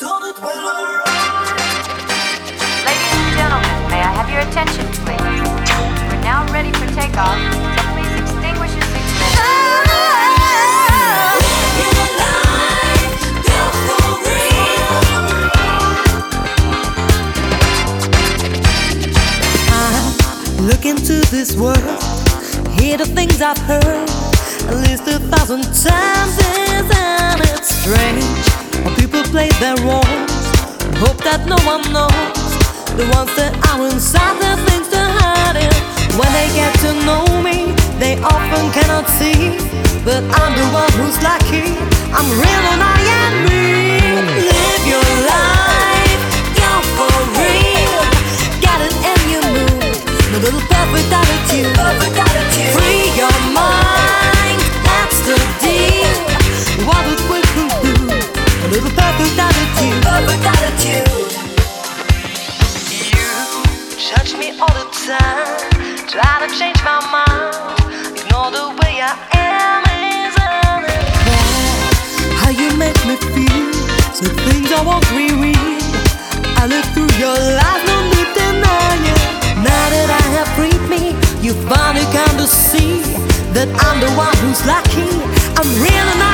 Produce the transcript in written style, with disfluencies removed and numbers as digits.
Ladies and gentlemen, may I have your attention, please? We're now ready for takeoff, so please extinguish your seatbelt. Look into this world, hear the things I've heard at least 1,000 times, isn't it strange? When people play their roles, hope that no one knows. The ones that are inside the things they're hiding. When they get to know me, they often cannot see that I'm the one who's lucky. I'm real and I am me. Live your life, go for real. Get it in your mood, a little perfect attitude. Free your mind, that's the deal. What it will do, a little perfect attitude. You judge me all the time, try to change my mind, ignore the way I am, isn't it bad? How you make me feel, so things I won't reread. I live through your lies, no need denying. Now that I have freed me, you finally come to see that I'm the one who's lucky. I'm real and